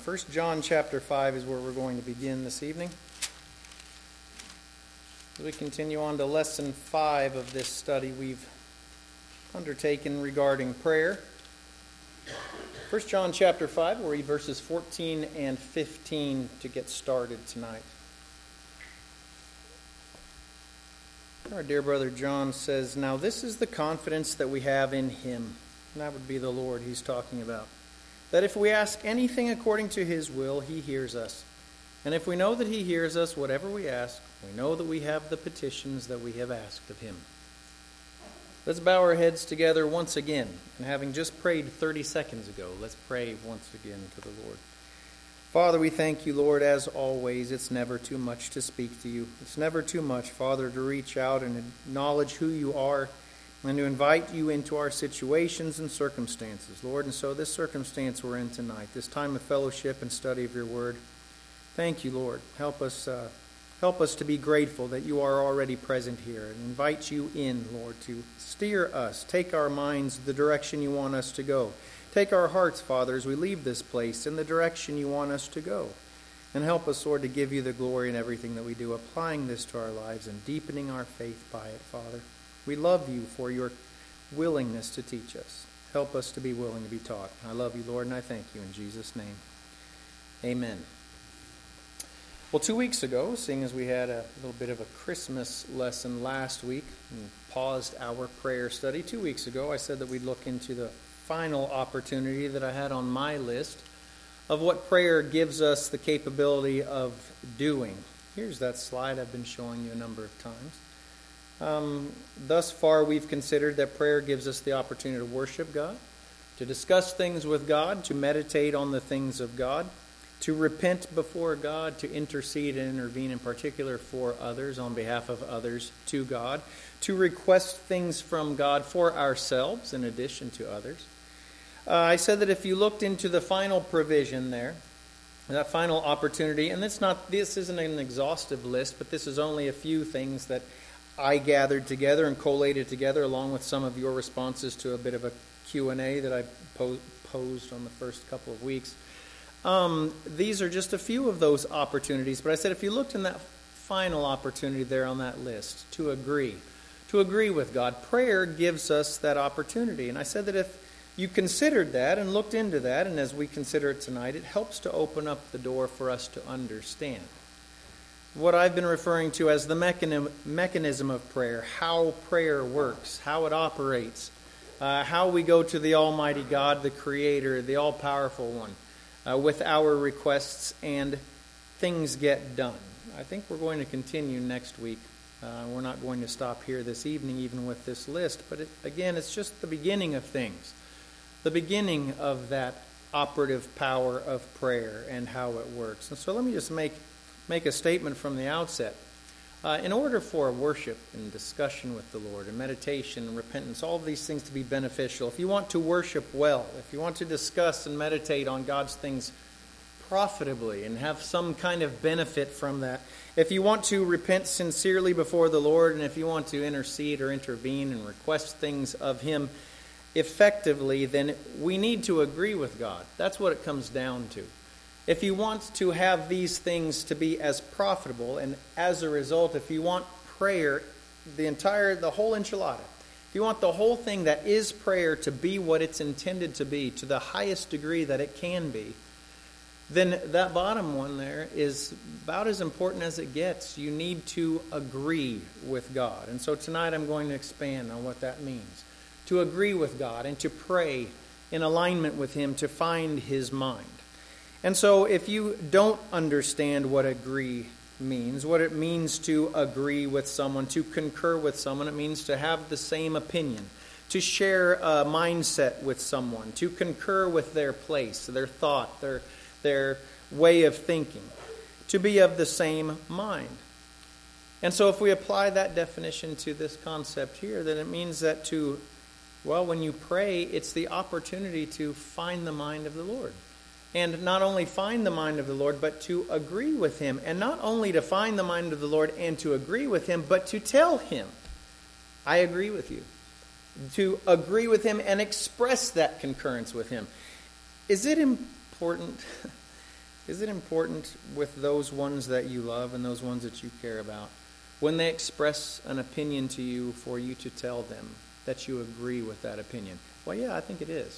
1 John chapter 5 is where we're going to begin this evening. As we continue on to lesson 5 of this study we've undertaken regarding prayer. 1 John chapter 5, we'll read verses 14 and 15 to get started tonight. Our dear brother John says, "Now this is the confidence that we have in him." And that would be the Lord he's talking about. "That if we ask anything according to his will, he hears us. And if we know that he hears us, whatever we ask, we know that we have the petitions that we have asked of him." Let's bow our heads together once again. And having just prayed 30 seconds ago, let's pray once again to the Lord. Father, we thank you, Lord, as always. It's never too much to speak to you. It's never too much, Father, to reach out and acknowledge who you are and to invite you into our situations and circumstances, Lord. And so this circumstance we're in tonight, this time of fellowship and study of your word, thank you, Lord. Help us to be grateful that you are already present here and invite you in, Lord, to steer us, take our minds the direction you want us to go. Take our hearts, Father, as we leave this place in the direction you want us to go. And help us, Lord, to give you the glory in everything that we do, applying this to our lives and deepening our faith by it, Father. We love you for your willingness to teach us. Help us to be willing to be taught. I love you, Lord, and I thank you in Jesus' name. Amen. Well, 2 weeks ago, seeing as we had a little bit of a Christmas lesson last week and paused our prayer study, 2 weeks ago I said that we'd look into the final opportunity that I had on my list of what prayer gives us the capability of doing. Here's that slide I've been showing you a number of times. Thus far, we've considered that prayer gives us the opportunity to worship God, to discuss things with God, to meditate on the things of God, to repent before God, to intercede and intervene in particular for others, on behalf of others to God, to request things from God for ourselves in addition to others. I said that if you looked into the final provision there, that final opportunity, and this isn't an exhaustive list, but this is only a few things that I gathered together and collated together along with some of your responses to a bit of a Q&A that I posed on the first couple of weeks. These are just a few of those opportunities, but I said if you looked in that final opportunity there on that list, to agree with God, prayer gives us that opportunity. And I said that if you considered that and looked into that, and as we consider it tonight, it helps to open up the door for us to understand what I've been referring to as the mechanism of prayer, how prayer works, how it operates, how we go to the Almighty God, the Creator, the all-powerful one, with our requests, and things get done. I think we're going to continue next week. We're not going to stop here this evening even with this list, but it's just the beginning of things, the beginning of that operative power of prayer and how it works. And so let me just make a statement from the outset. In order for worship and discussion with the Lord and meditation and repentance, all of these things to be beneficial, if you want to worship well, if you want to discuss and meditate on God's things profitably and have some kind of benefit from that, if you want to repent sincerely before the Lord, and if you want to intercede or intervene and request things of Him effectively, then we need to agree with God. That's what it comes down to. If you want to have these things to be as profitable, and as a result, if you want prayer, the whole enchilada, if you want the whole thing that is prayer to be what it's intended to be, to the highest degree that it can be, then that bottom one there is about as important as it gets. You need to agree with God. And so tonight I'm going to expand on what that means. To agree with God and to pray in alignment with Him to find His mind. And so if you don't understand what agree means, what it means to agree with someone, to concur with someone, it means to have the same opinion, to share a mindset with someone, to concur with their place, their thought, their way of thinking, to be of the same mind. And so if we apply that definition to this concept here, then it means that when you pray, it's the opportunity to find the mind of the Lord. And not only find the mind of the Lord, but to agree with Him. And not only to find the mind of the Lord and to agree with Him, but to tell Him, I agree with you. To agree with Him and express that concurrence with Him. Is it important Is it important with those ones that you love and those ones that you care about, when they express an opinion to you, for you to tell them that you agree with that opinion? Well, yeah, I think it is.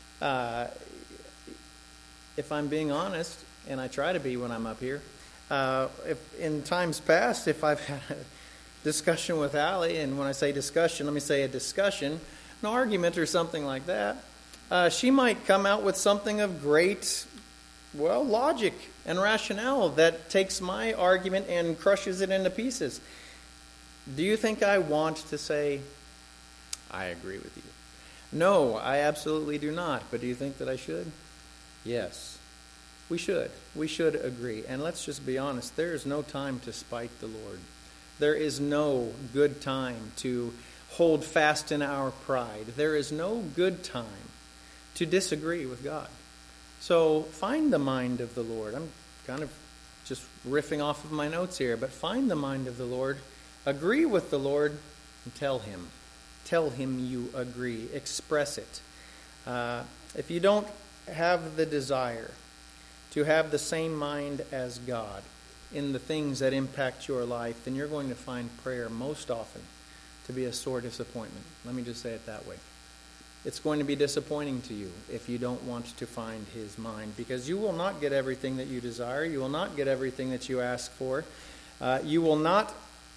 If I'm being honest, and I try to be when I'm up here, if in times past, if I've had a discussion with Allie, and when I say discussion, let me say a discussion, an argument or something like that, she might come out with something of great, logic and rationale that takes my argument and crushes it into pieces. Do you think I want to say, I agree with you? No, I absolutely do not. But do you think that I should? Yes. We should. We should agree. And let's just be honest, there is no time to spite the Lord. There is no good time to hold fast in our pride. There is no good time to disagree with God. So find the mind of the Lord. I'm kind of just riffing off of my notes here, but find the mind of the Lord, agree with the Lord, and tell Him. Tell Him you agree. Express it. If you don't have the desire to have the same mind as God in the things that impact your life, then you're going to find prayer most often to be a sore disappointment. Let me just say it that way. It's going to be disappointing to you if you don't want to find His mind, because you will not get everything that you desire. You will not get everything that you ask for. You will not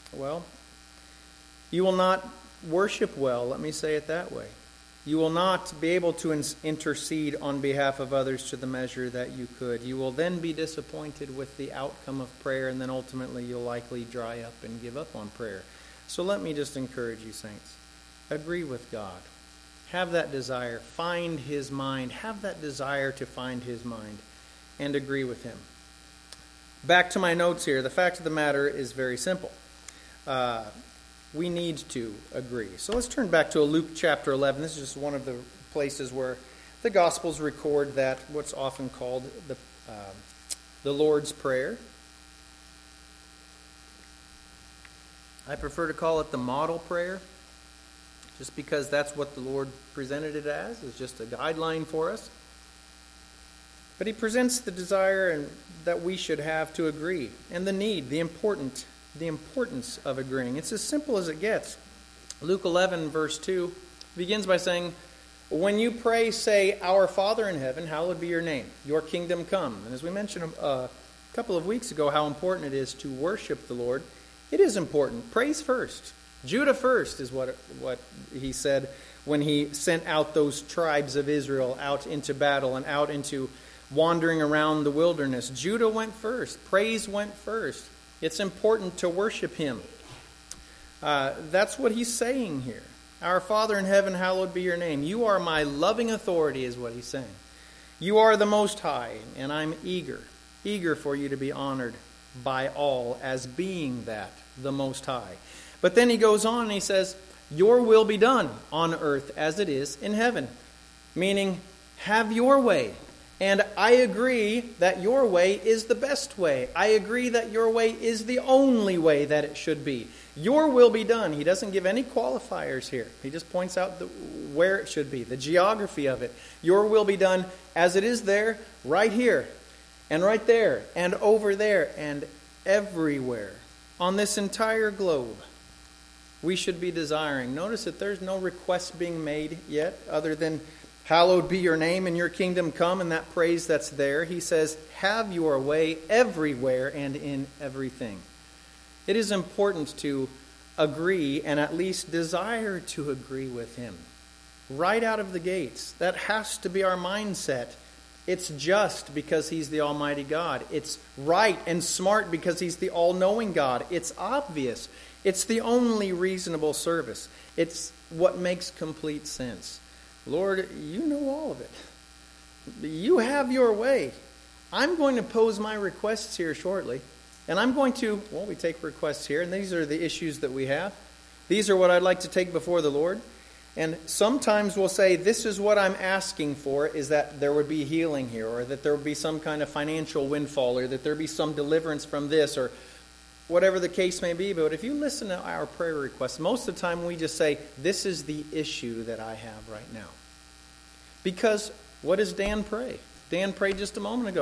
worship well, let me say it that way. You will not be able to intercede on behalf of others to the measure that you could. You will then be disappointed with the outcome of prayer, and then ultimately you'll likely dry up and give up on prayer. So let me just encourage you, saints. Agree with God. Have that desire. Find His mind. Have that desire to find His mind and agree with Him. Back to my notes here. The fact of the matter is very simple. We need to agree. So let's turn back to Luke chapter 11. This is just one of the places where the Gospels record that what's often called the Lord's Prayer. I prefer to call it the model prayer, just because that's what the Lord presented it as. It's just a guideline for us. But He presents the desire that we should have to agree, and the need, the importance of agreeing. It's as simple as it gets. Luke 11, verse 2, begins by saying, when you pray, say, Our Father in heaven, hallowed be your name. Your kingdom come. And as we mentioned a couple of weeks ago, how important it is to worship the Lord. It is important. Praise first. Judah first is what he said when he sent out those tribes of Israel out into battle and out into wandering around the wilderness. Judah went first. Praise went first. It's important to worship Him. That's what he's saying here. Our Father in heaven, hallowed be your name. You are my loving authority, is what he's saying. You are the Most High, and I'm eager for you to be honored by all as being that, the Most High. But then he goes on and he says, your will be done on earth as it is in heaven. Meaning, have your way. And I agree that your way is the best way. I agree that your way is the only way that it should be. Your will be done. He doesn't give any qualifiers here. He just points out where it should be, the geography of it. Your will be done as it is there, right here, and right there, and over there, and everywhere. On this entire globe, we should be desiring. Notice that there's no request being made yet other than, hallowed be your name and your kingdom come, and that praise that's there. He says, have your way everywhere and in everything. It is important to agree and at least desire to agree with Him. Right out of the gates. That has to be our mindset. It's just because He's the Almighty God. It's right and smart because He's the all-knowing God. It's obvious. It's the only reasonable service. It's what makes complete sense. Lord, you know all of it. You have your way. I'm going to pose my requests here shortly. And I'm going to, we take requests here, and these are the issues that we have. These are what I'd like to take before the Lord. And sometimes we'll say, this is what I'm asking for, is that there would be healing here, or that there would be some kind of financial windfall, or that there be some deliverance from this, or whatever the case may be. But if you listen to our prayer requests, most of the time we just say, this is the issue that I have right now. Because what does Dan pray? Dan prayed just a moment ago.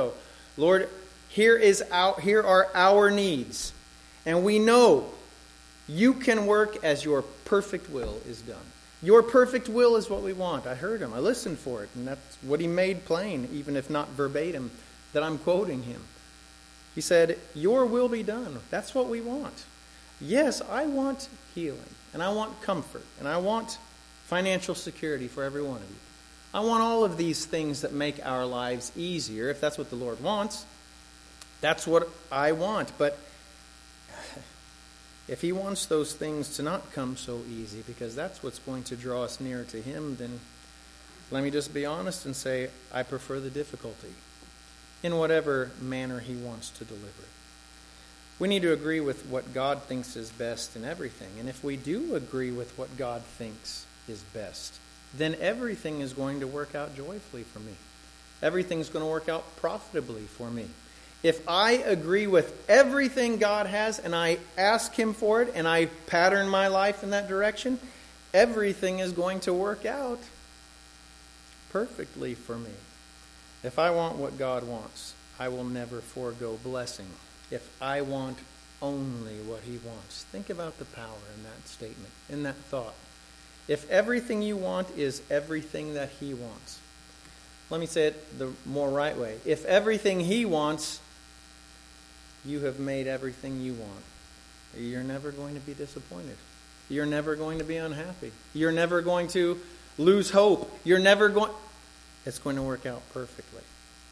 Lord, here are our needs. And we know you can work as your perfect will is done. Your perfect will is what we want. I heard him. I listened for it. And that's what he made plain, even if not verbatim, that I'm quoting him. He said, your will be done. That's what we want. Yes, I want healing. And I want comfort. And I want financial security for every one of you. I want all of these things that make our lives easier, if that's what the Lord wants. That's what I want. But if he wants those things to not come so easy, because that's what's going to draw us nearer to him, then let me just be honest and say, I prefer the difficulty in whatever manner he wants to deliver it. We need to agree with what God thinks is best in everything. And if we do agree with what God thinks is best, then everything is going to work out joyfully for me. Everything's going to work out profitably for me. If I agree with everything God has and I ask him for it and I pattern my life in that direction, everything is going to work out perfectly for me. If I want what God wants, I will never forego blessing. If I want only what he wants. Think about the power in that statement, in that thought. If everything you want is everything that he wants. Let me say it the more right way. If everything he wants, you have made everything you want, you're never going to be disappointed. You're never going to be unhappy. You're never going to lose hope. It's going to work out perfectly.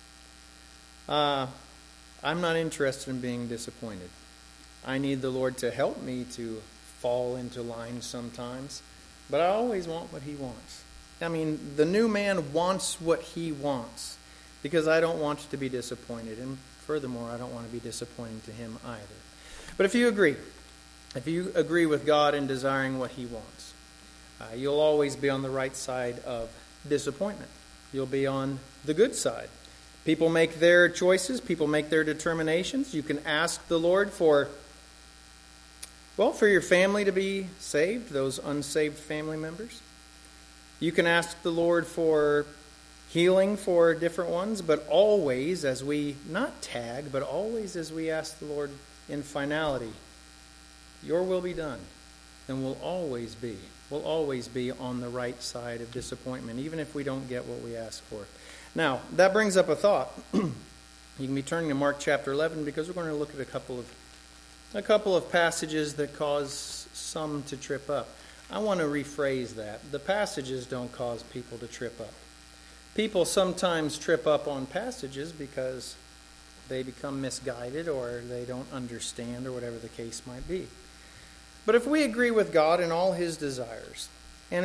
I'm not interested in being disappointed. I need the Lord to help me to fall into line sometimes, but I always want what he wants. I mean, the new man wants what he wants, because I don't want to be disappointed, and furthermore, I don't want to be disappointing to him either. But if you agree with God in desiring what he wants, you'll always be on the right side of disappointment. You'll be on the good side. People make their choices. People make their determinations. You can ask the Lord for your family to be saved, those unsaved family members. You can ask the Lord for healing for different ones, but always as we, not tag, but always as we ask the Lord in finality, your will be done. And we'll always be on the right side of disappointment, even if we don't get what we ask for. Now, that brings up a thought. You can be turning to Mark chapter 11, because we're going to look at a couple of passages that cause some to trip up. I want to rephrase that. The passages don't cause people to trip up. People sometimes trip up on passages because they become misguided or they don't understand or whatever the case might be. But if we agree with God in all his desires, and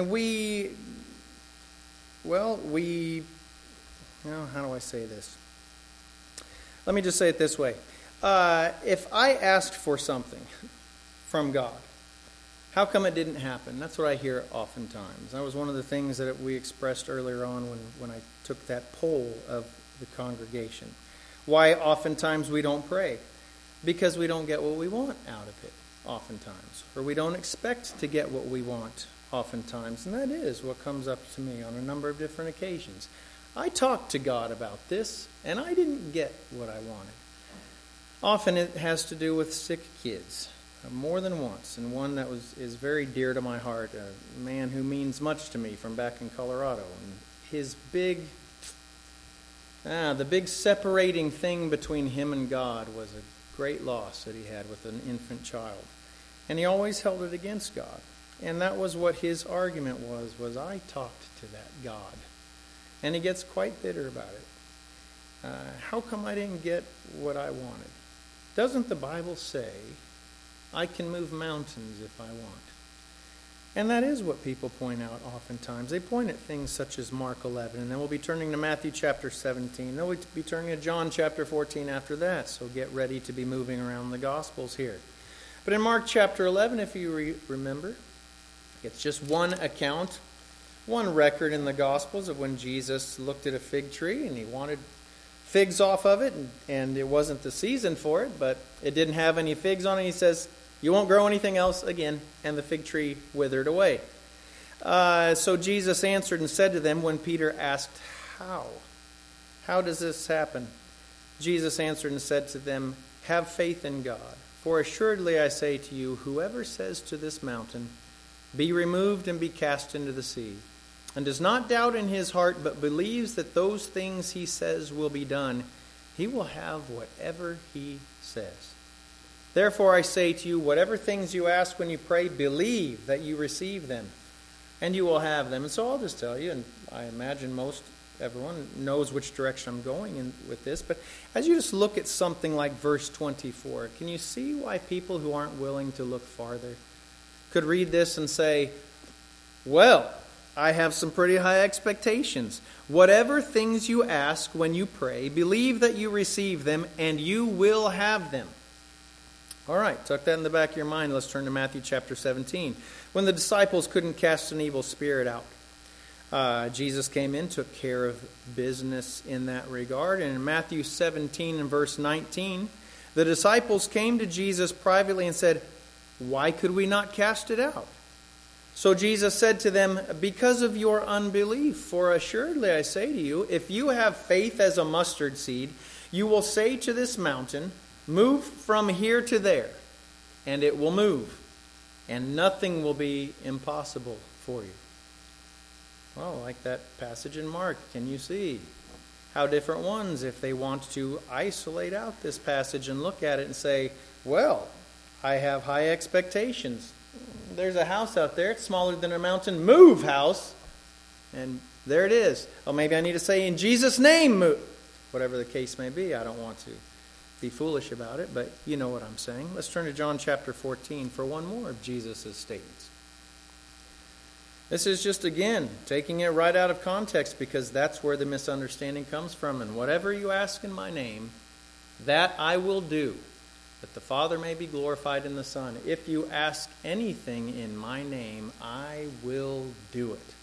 how do I say this? Let me just say it this way. If I asked for something from God, how come it didn't happen? That's what I hear oftentimes. That was one of the things that we expressed earlier on when I took that poll of the congregation. Why oftentimes we don't pray? Because we don't get what we want out of it oftentimes. Or we don't expect to get what we want oftentimes. And that is what comes up to me on a number of different occasions. I talked to God about this, and I didn't get what I wanted. Often it has to do with sick kids. More than once, and one that is very dear to my heart, a man who means much to me from back in Colorado. And his the big separating thing between him and God was a great loss that he had with an infant child. And he always held it against God. And that was what his argument was I talked to that God. And he gets quite bitter about it. How come I didn't get what I wanted? Doesn't the Bible say I can move mountains if I want? And that is what people point out oftentimes. They point at things such as Mark 11, and then we'll be turning to Matthew chapter 17. Then we'll be turning to John chapter 14 after that, so get ready to be moving around the Gospels here. But in Mark chapter 11, if you remember, it's just one account, one record in the Gospels of when Jesus looked at a fig tree and he wanted figs off of it, and it wasn't the season for it, but it didn't have any figs on it. He says, you won't grow anything else again, and the fig tree withered away. So Jesus answered and said to them when Peter asked, how does this happen? Jesus answered and said to them, "Have faith in God. For assuredly I say to you, whoever says to this mountain, 'Be removed and be cast into the sea,' and does not doubt in his heart, but believes that those things he says will be done, he will have whatever he says. Therefore I say to you, whatever things you ask when you pray, believe that you receive them, and you will have them." And so I'll just tell you, and I imagine everyone knows which direction I'm going in with this, but as you just look at something like verse 24, can you see why people who aren't willing to look farther could read this and say, well, I have some pretty high expectations. Whatever things you ask when you pray, believe that you receive them, and you will have them. All right, tuck that in the back of your mind. Let's turn to Matthew chapter 17. When the disciples couldn't cast an evil spirit out, Jesus came in, took care of business in that regard. And in Matthew 17 and verse 19, the disciples came to Jesus privately and said, "Why could we not cast it out?" So Jesus said to them, "Because of your unbelief. For assuredly I say to you, if you have faith as a mustard seed, you will say to this mountain, 'Move from here to there,' and it will move, and nothing will be impossible for you." Well, like that passage in Mark, can you see how different ones, if they want to isolate out this passage and look at it and say, well, I have high expectations. There's a house out there, it's smaller than a mountain. Move, house. And there it is. Oh, maybe I need to say, in Jesus' name, move. Whatever the case may be, I don't want to be foolish about it, but you know what I'm saying. Let's turn to John chapter 14 for one more of Jesus' statements. This is just, again, taking it right out of context, because that's where the misunderstanding comes from. And whatever you ask in my name, that I will do, that the Father may be glorified in the Son. If you ask anything in my name, I will do it.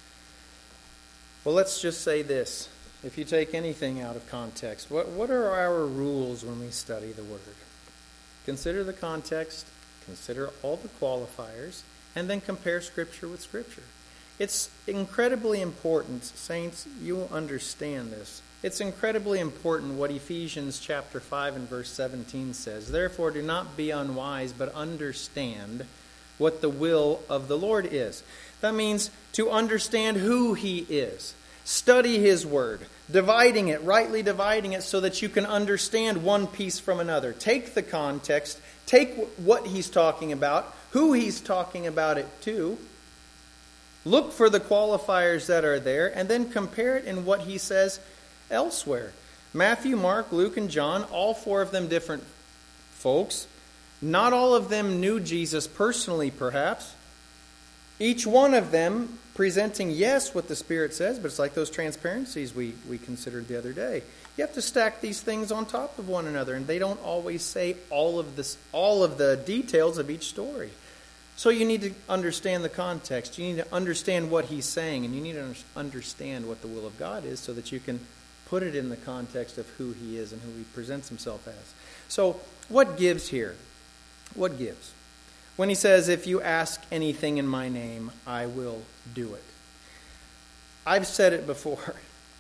Well, let's just say this. If you take anything out of context, what are our rules when we study the Word? Consider the context, consider all the qualifiers, and then compare Scripture with Scripture. It's incredibly important, saints, you will understand this. It's incredibly important what Ephesians chapter 5 and verse 17 says. Therefore, do not be unwise, but understand what the will of the Lord is. That means to understand who He is. Study His Word, rightly dividing it so that you can understand one piece from another. Take the context, take what He's talking about, who He's talking about it to. Look for the qualifiers that are there, and then compare it in what He says elsewhere. Matthew, Mark, Luke, and John, all four of them different folks. Not all of them knew Jesus personally, perhaps. Each one of them presenting, yes, what the Spirit says, but it's like those transparencies we considered the other day. You have to stack these things on top of one another, and they don't always say all of the details of each story. So you need to understand the context. You need to understand what He's saying, and you need to understand what the will of God is so that you can put it in the context of who He is and who He presents Himself as. So what gives here? What gives? When He says, if you ask anything in my name, I will do it. I've said it before.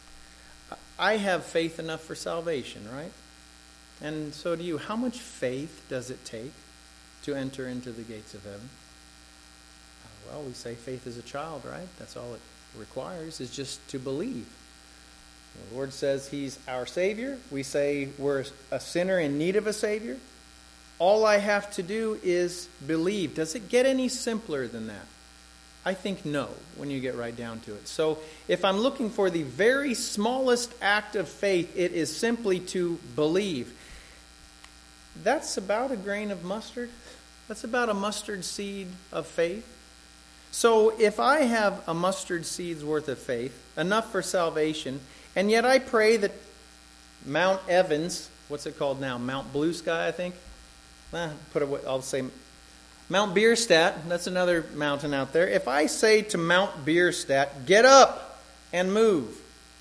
I have faith enough for salvation, right? And so do you. How much faith does it take to enter into the gates of heaven? Well, we say faith is a child, right? That's all it requires, is just to believe. The Lord says He's our Savior. We say we're a sinner in need of a Savior. All I have to do is believe. Does it get any simpler than that? I think no, when you get right down to it. So if I'm looking for the very smallest act of faith, it is simply to believe. That's about a grain of mustard. That's about a mustard seed of faith. So if I have a mustard seed's worth of faith, enough for salvation, and yet I pray that Mount Evans, what's it called now? Mount Blue Sky, I think? I'll say Mount Bierstadt, that's another mountain out there. If I say to Mount Bierstadt, get up and move,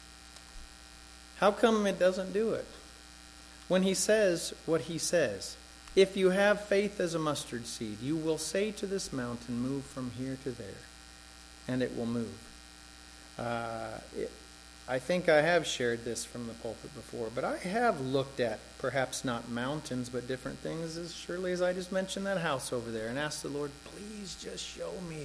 how come it doesn't do it? When He says what He says, if you have faith as a mustard seed, you will say to this mountain, move from here to there, and it will move. I think I have shared this from the pulpit before, but I have looked at perhaps not mountains, but different things, as surely as I just mentioned that house over there, and asked the Lord, please just show me.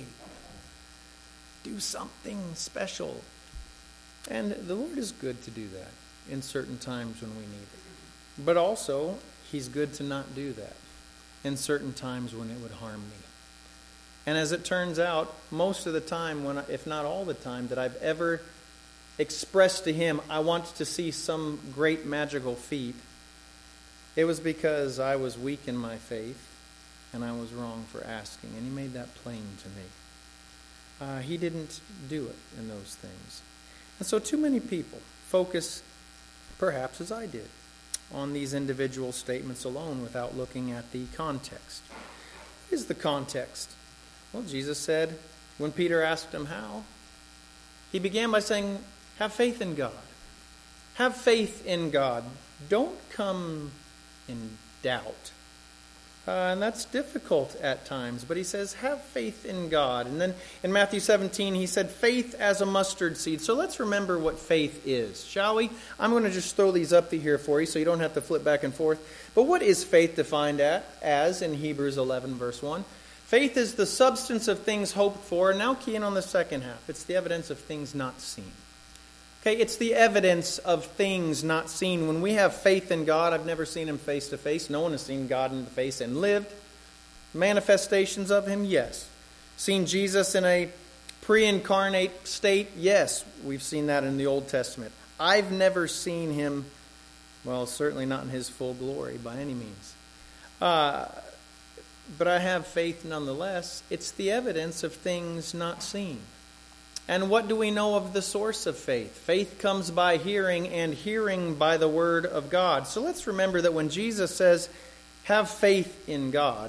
Do something special. And the Lord is good to do that in certain times when we need it. But also, He's good to not do that in certain times when it would harm me. And as it turns out, most of the time, if not all the time, that I've ever expressed to Him, I want to see some great magical feat, it was because I was weak in my faith and I was wrong for asking. And He made that plain to me. He didn't do it in those things. And so too many people focus, perhaps as I did, on these individual statements alone without looking at the context. What is the context? Well, Jesus said, when Peter asked Him how, He began by saying, have faith in God. Have faith in God. Don't come in doubt. And that's difficult at times. But He says, have faith in God. And then in Matthew 17, He said, faith as a mustard seed. So let's remember what faith is, shall we? I'm going to just throw these up here for you so you don't have to flip back and forth. But what is faith defined as in Hebrews 11, verse 1? Faith is the substance of things hoped for. Now key in on the second half. It's the evidence of things not seen. Okay, it's the evidence of things not seen. When we have faith in God, I've never seen Him face to face. No one has seen God in the face and lived. Manifestations of Him, yes. Seen Jesus in a pre-incarnate state, yes. We've seen that in the Old Testament. I've never seen Him, well, certainly not in His full glory by any means. But I have faith nonetheless. It's the evidence of things not seen. And what do we know of the source of faith? Faith comes by hearing, and hearing by the Word of God. So let's remember that when Jesus says, have faith in God,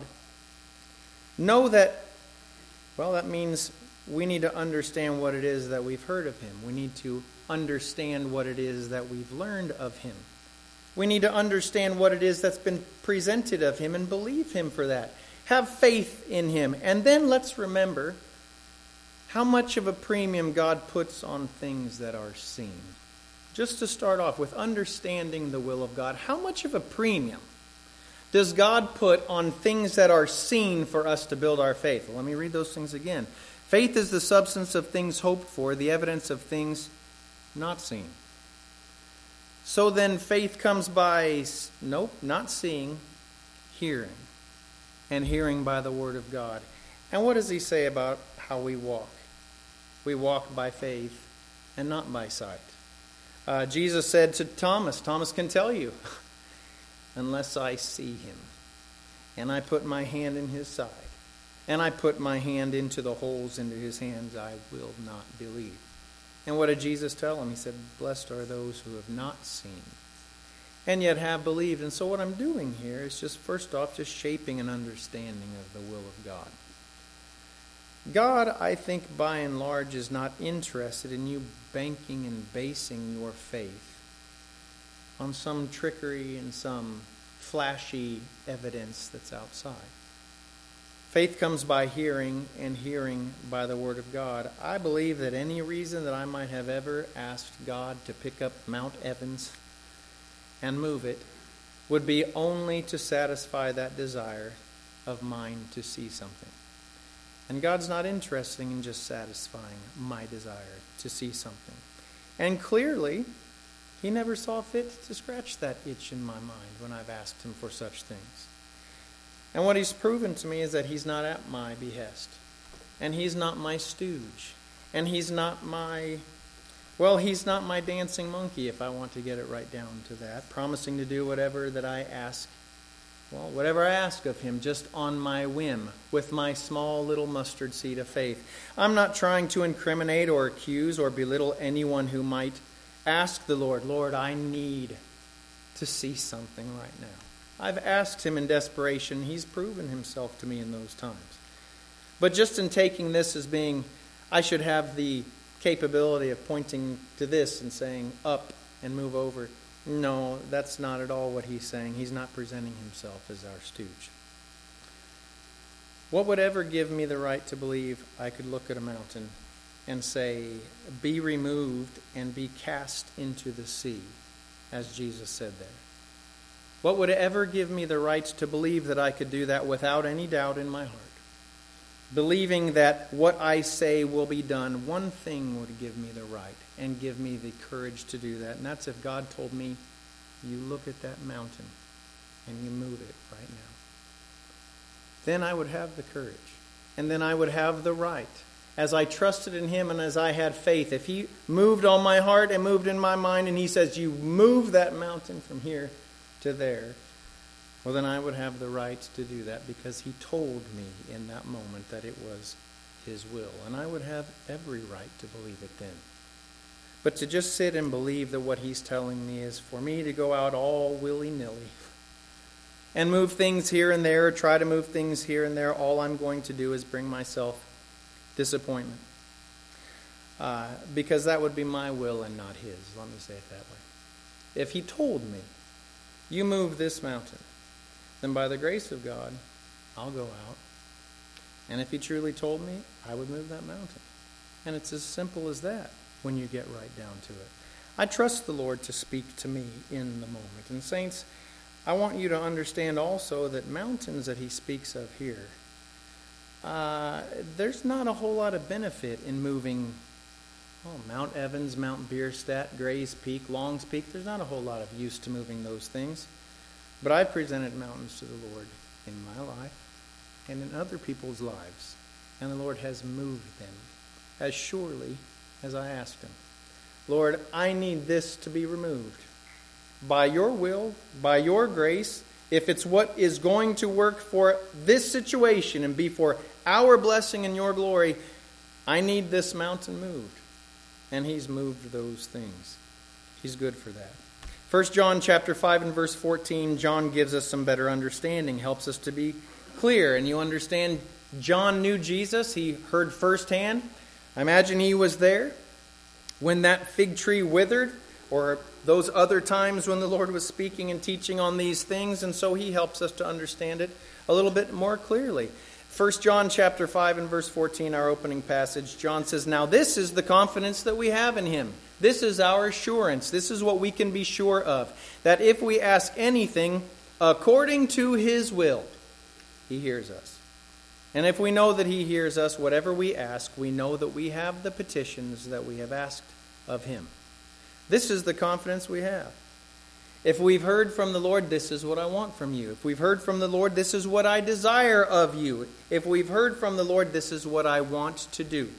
know that, well, that means we need to understand what it is that we've heard of Him. We need to understand what it is that we've learned of Him. We need to understand what it is that's been presented of Him and believe Him for that. Have faith in Him. And then let's remember how much of a premium God puts on things that are seen. Just to start off with understanding the will of God, how much of a premium does God put on things that are seen for us to build our faith? Well, let me read those things again. Faith is the substance of things hoped for, the evidence of things not seen. So then faith comes by, not seeing, hearing. And hearing by the Word of God. And what does He say about how we walk? We walk by faith and not by sight. Jesus said to Thomas can tell you, unless I see Him, and I put my hand in His side, and I put my hand into the holes into His hands, I will not believe. And what did Jesus tell him? He said, blessed are those who have not seen, and yet have believed. And so what I'm doing here is just, first off, just shaping an understanding of the will of God. God, I think, by and large, is not interested in you banking and basing your faith on some trickery and some flashy evidence that's outside. Faith comes by hearing, and hearing by the Word of God. I believe that any reason that I might have ever asked God to pick up Mount Evans and move it would be only to satisfy that desire of mine to see something. And God's not interested in just satisfying my desire to see something. And clearly, He never saw fit to scratch that itch in my mind when I've asked Him for such things. And what He's proven to me is that He's not at my behest. And He's not my stooge. And He's not my dancing monkey, if I want to get it right down to that, promising to do whatever that I ask. Well, whatever I ask of Him, just on my whim, with my small little mustard seed of faith. I'm not trying to incriminate or accuse or belittle anyone who might ask the Lord, Lord, I need to see something right now. I've asked Him in desperation. He's proven Himself to me in those times. But just in taking this as being, I should have the capability of pointing to this and saying, up and move over. No, that's not at all what He's saying. He's not presenting Himself as our stooge. What would ever give me the right to believe I could look at a mountain and say, be removed and be cast into the sea, as Jesus said there? What would ever give me the right to believe that I could do that without any doubt in my heart? Believing that what I say will be done, one thing would give me the right and give me the courage to do that. And that's if God told me, you look at that mountain and you move it right now. Then I would have the courage. And then I would have the right. As I trusted in Him and as I had faith, if He moved on my heart and moved in my mind and He says, you move that mountain from here to there, well, then I would have the right to do that because He told me in that moment that it was His will. And I would have every right to believe it then. But to just sit and believe that what He's telling me is for me to go out all willy-nilly and move things here and there, or try to move things here and there, all I'm going to do is bring myself disappointment. Because that would be my will and not His. Let me say it that way. If He told me, you move this mountain, then by the grace of God, I'll go out. And if He truly told me, I would move that mountain. And it's as simple as that when you get right down to it. I trust the Lord to speak to me in the moment. And saints, I want you to understand also that mountains that He speaks of here, there's not a whole lot of benefit in moving Mount Evans, Mount Bierstadt, Gray's Peak, Long's Peak. There's not a whole lot of use to moving those things. But I've presented mountains to the Lord in my life and in other people's lives. And the Lord has moved them as surely as I asked Him. Lord, I need this to be removed. By your will, by your grace, if it's what is going to work for this situation and be for our blessing and your glory, I need this mountain moved. And He's moved those things. He's good for that. 1 John chapter 5 and verse 14, John gives us some better understanding, helps us to be clear. And you understand, John knew Jesus. He heard firsthand. I imagine he was there when that fig tree withered, or those other times when the Lord was speaking and teaching on these things. And so he helps us to understand it a little bit more clearly. 1 John chapter 5 and verse 14, our opening passage, John says, now this is the confidence that we have in Him. This is our assurance. This is what we can be sure of. That if we ask anything according to His will, He hears us. And if we know that He hears us, whatever we ask, we know that we have the petitions that we have asked of Him. This is the confidence we have. If we've heard from the Lord, this is what I want from you. If we've heard from the Lord, this is what I desire of you. If we've heard from the Lord, this is what I want to do.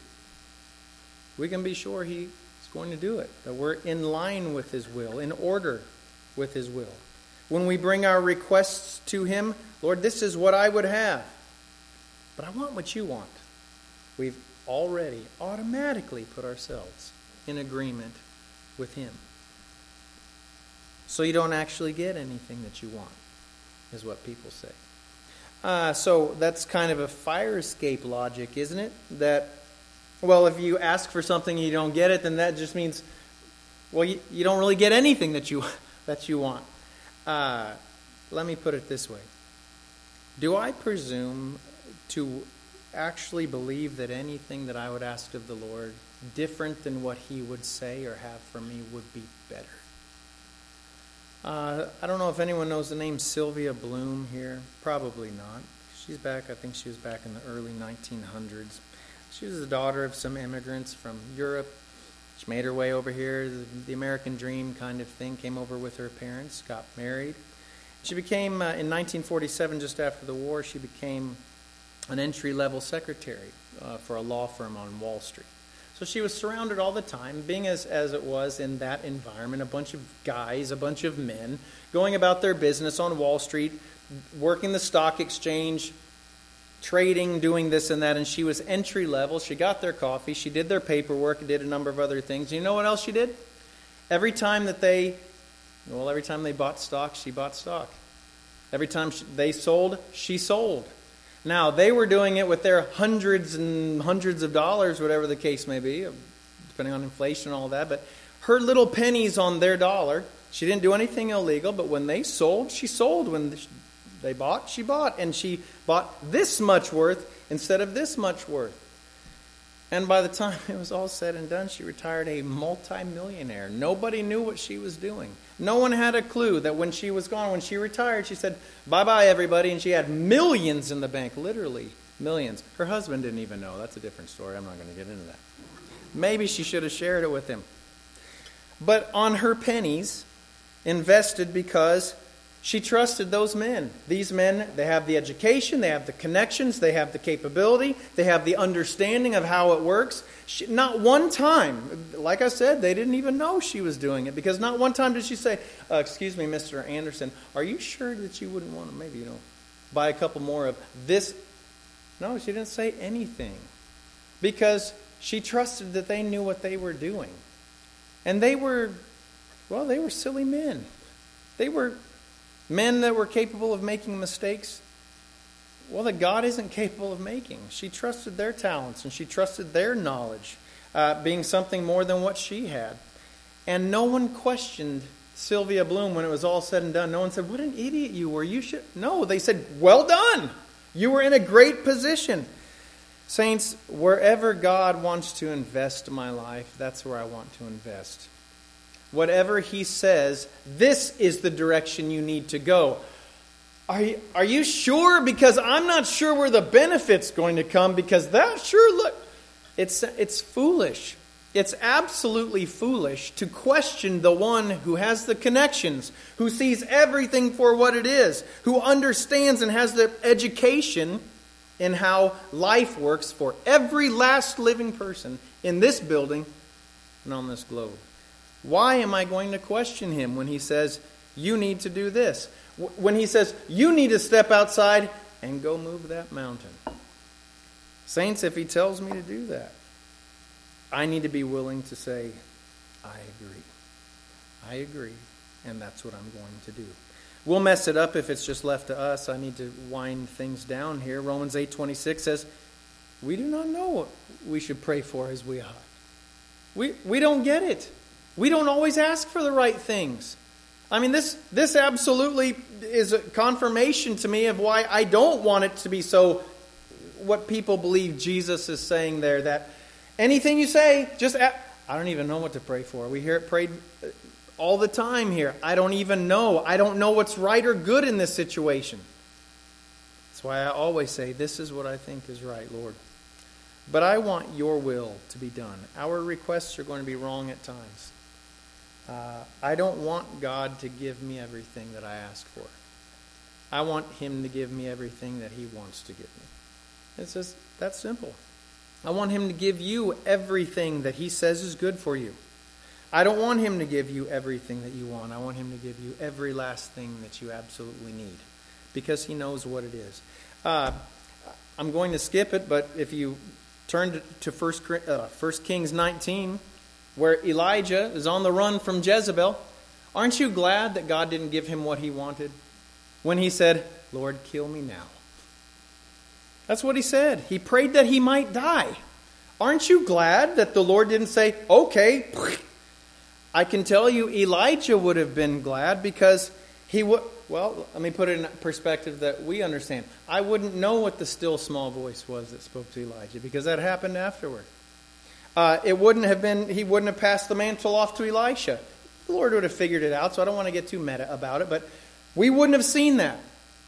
We can be sure He's going to do it. That we're in line with His will, in order with His will. When we bring our requests to Him, Lord, this is what I would have. But I want what you want. We've already automatically put ourselves in agreement with Him. So you don't actually get anything that you want, is what people say. So that's kind of a fire escape logic, isn't it? That, well, if you ask for something and you don't get it, then that just means, well, you don't really get anything that you want. Let me put it this way. Do I presume to actually believe that anything that I would ask of the Lord, different than what He would say or have for me, would be better? I don't know if anyone knows the name Sylvia Bloom here. Probably not. She's back, I think she was back in the early 1900s. She was the daughter of some immigrants from Europe. She made her way over here, the American dream kind of thing, came over with her parents, got married. She became, in 1947, just after the war, she became an entry-level secretary for a law firm on Wall Street. So she was surrounded all the time, being as it was in that environment, a bunch of guys, a bunch of men, going about their business on Wall Street, working the stock exchange, trading, doing this and that, and she was entry level. She got their coffee, she did their paperwork, did a number of other things. You know what else she did? Every time they bought stock, she bought stock. Every time they sold, she sold. Now, they were doing it with their hundreds and hundreds of dollars, whatever the case may be, depending on inflation and all that. But her little pennies on their dollar, she didn't do anything illegal, but when they sold, she sold. When they bought, she bought. And she bought this much worth instead of this much worth. And by the time it was all said and done, she retired a multimillionaire. Nobody knew what she was doing. No one had a clue that when she was gone, when she retired, she said, "Bye-bye, everybody," and she had millions in the bank, literally millions. Her husband didn't even know. That's a different story. I'm not going to get into that. Maybe she should have shared it with him. But on her pennies, invested because she trusted those men. These men, they have the education, they have the connections, they have the capability, they have the understanding of how it works. Not one time, like I said, they didn't even know she was doing it, because not one time did she say, "Excuse me, Mr. Anderson, are you sure that you wouldn't want to maybe, buy a couple more of this?" No, she didn't say anything, because she trusted that they knew what they were doing. And they were silly men. They were men that were capable of making mistakes, that God isn't capable of making. She trusted their talents and she trusted their knowledge being something more than what she had. And no one questioned Sylvia Bloom when it was all said and done. No one said, "What an idiot you were. You should." No, they said, "Well done. You were in a great position." Saints, wherever God wants to invest my life, that's where I want to invest. Whatever He says, this is the direction you need to go. Are you sure? Because I'm not sure where the benefit's going to come, because that sure look... It's foolish. It's absolutely foolish to question the one who has the connections, who sees everything for what it is, who understands and has the education in how life works for every last living person in this building and on this globe. Why am I going to question Him when He says, "You need to do this"? When He says, "You need to step outside and go move that mountain"? Saints, if He tells me to do that, I need to be willing to say, "I agree. I agree, and that's what I'm going to do." We'll mess it up if it's just left to us. I need to wind things down here. Romans 8:26 says, we do not know what we should pray for as we ought. We don't get it. We don't always ask for the right things. I mean, this absolutely is a confirmation to me of why I don't want it to be so, what people believe Jesus is saying there, that anything you say, just I don't even know what to pray for. We hear it prayed all the time here. I don't even know. I don't know what's right or good in this situation. That's why I always say, this is what I think is right, Lord. But I want your will to be done. Our requests are going to be wrong at times. I don't want God to give me everything that I ask for. I want Him to give me everything that He wants to give me. It's just that simple. I want Him to give you everything that He says is good for you. I don't want Him to give you everything that you want. I want Him to give you every last thing that you absolutely need, because He knows what it is. I'm going to skip it, but if you turn to 1 Kings 19, where Elijah is on the run from Jezebel, aren't you glad that God didn't give him what he wanted? When he said, "Lord, kill me now." That's what he said. He prayed that he might die. Aren't you glad that the Lord didn't say, "Okay"? I can tell you Elijah would have been glad, because he would... Well, let me put it in perspective that we understand. I wouldn't know what the still small voice was that spoke to Elijah, because that happened afterward. It wouldn't have been... He wouldn't have passed the mantle off to Elisha. The Lord would have figured it out, so I don't want to get too meta about it, but we wouldn't have seen that.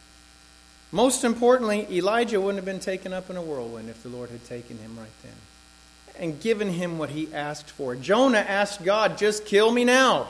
Most importantly, Elijah wouldn't have been taken up in a whirlwind if the Lord had taken him right then and given him what he asked for. Jonah asked God, "Just kill me now."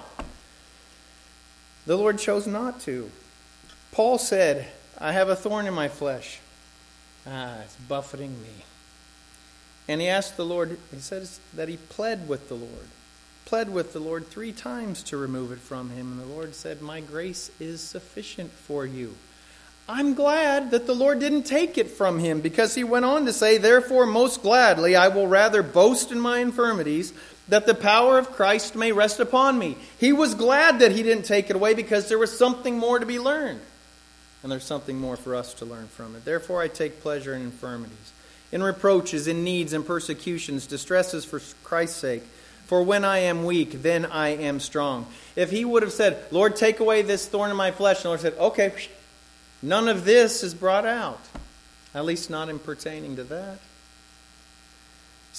The Lord chose not to. Paul said, "I have a thorn in my flesh. It's buffeting me." And he asked the Lord, he says that he pled with the Lord 3 times to remove it from him. And the Lord said, "My grace is sufficient for you." I'm glad that the Lord didn't take it from him, because he went on to say, "Therefore, most gladly, I will rather boast in my infirmities, that the power of Christ may rest upon me." He was glad that he didn't take it away, because there was something more to be learned. And there's something more for us to learn from it. "Therefore, I take pleasure in infirmities, in reproaches, in needs, in persecutions, distresses for Christ's sake. For when I am weak, then I am strong." If he would have said, "Lord, take away this thorn in my flesh," and the Lord said, "Okay," none of this is brought out. At least not in pertaining to that.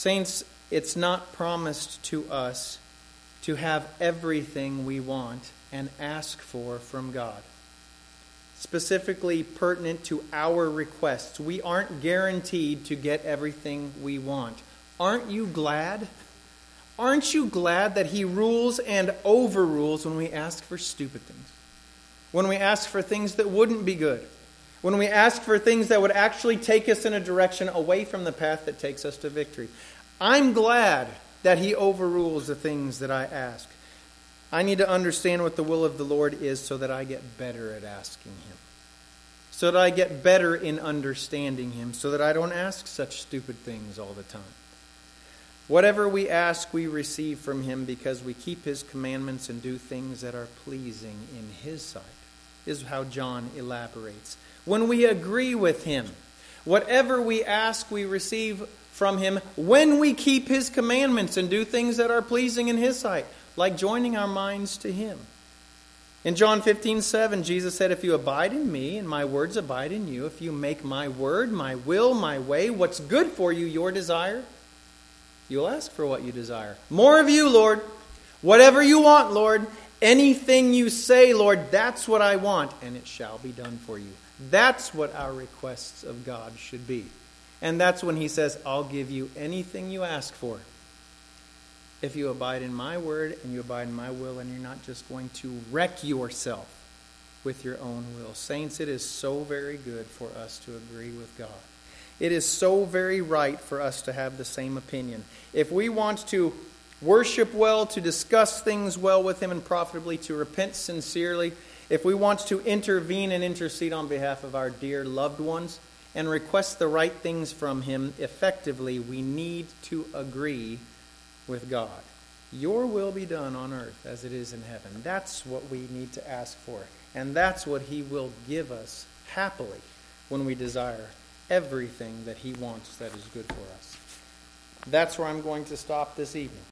Saints, it's not promised to us to have everything we want and ask for from God. Specifically pertinent to our requests. We aren't guaranteed to get everything we want. Aren't you glad? Aren't you glad that He rules and overrules when we ask for stupid things? When we ask for things that wouldn't be good? When we ask for things that would actually take us in a direction away from the path that takes us to victory? I'm glad that He overrules the things that I ask. I need to understand what the will of the Lord is so that I get better at asking Him. So that I get better in understanding Him. So that I don't ask such stupid things all the time. Whatever we ask, we receive from Him because we keep His commandments and do things that are pleasing in His sight, is how John elaborates. When we agree with Him, whatever we ask, we receive from Him when we keep His commandments and do things that are pleasing in His sight, like joining our minds to Him. In John 15:7, Jesus said, "If you abide in me and my words abide in you, if you make my word, my will, my way, what's good for you, your desire, you'll ask for what you desire. More of you, Lord. Whatever you want, Lord. Anything you say, Lord, that's what I want, and it shall be done for you." That's what our requests of God should be. And that's when He says, "I'll give you anything you ask for. If you abide in my word and you abide in my will, and you're not just going to wreck yourself with your own will." Saints, it is so very good for us to agree with God. It is so very right for us to have the same opinion. If we want to worship well, to discuss things well with Him and profitably, to repent sincerely, if we want to intervene and intercede on behalf of our dear loved ones and request the right things from Him effectively, we need to agree with God. Your will be done on earth as it is in heaven. That's what we need to ask for. And that's what He will give us happily when we desire everything that He wants that is good for us. That's where I'm going to stop this evening.